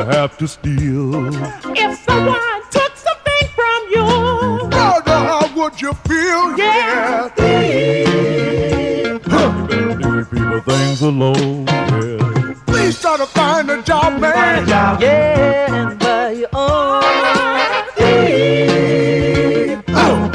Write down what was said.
have to steal. If someone took something from you, Brother, how would you feel? Yeah. You better leave people things alone. Yeah.